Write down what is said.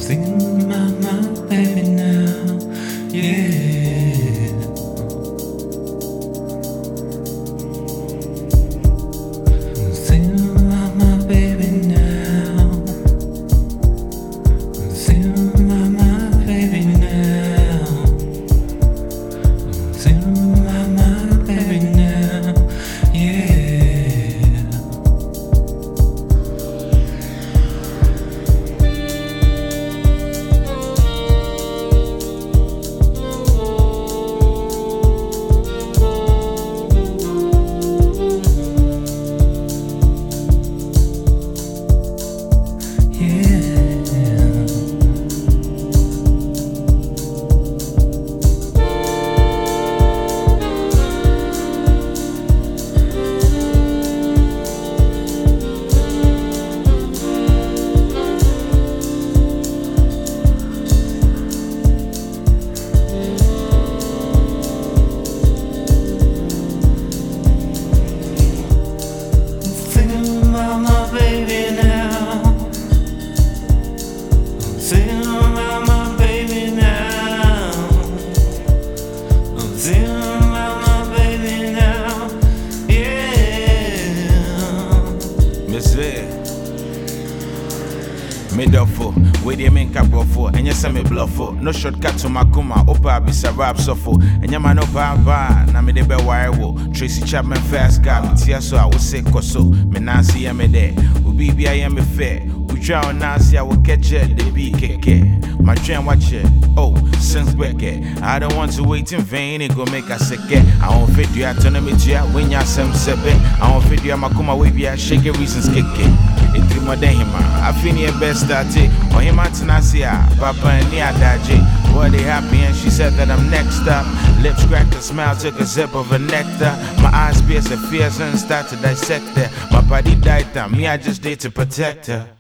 Sing my baby now, yeah. Sing my baby now. Sing my baby now. Sing my baby now, yeah. Medofo, where the main cabrofo, and yes, I'm a bluffo. No shortcut to Makuma, Opa, Bissarab Sofo, and Yamano Baba, Namide Wire, Tracy Chapman Fast Car, Tiaso, I would say Coso, Menancy Yamede, Ubibi, I am a fair. We try on Nancy, I will catch it, the BKK. My train watch it, oh, since Becky. I don't want to wait in vain, it go make us sick. I won't fit you at Tonometia when you're some seven. I won't fit you at Makuma, wavy, I shake your reasons kick it. It's more than him, I feel your best that or him at Nasia, Papa and Nia Daji. Boy, they happy and she said that I'm next up. Lips cracked a smile, took a sip of a nectar. My eyes pierced the fears and start to dissect her. My body died down, me I just did to protect her.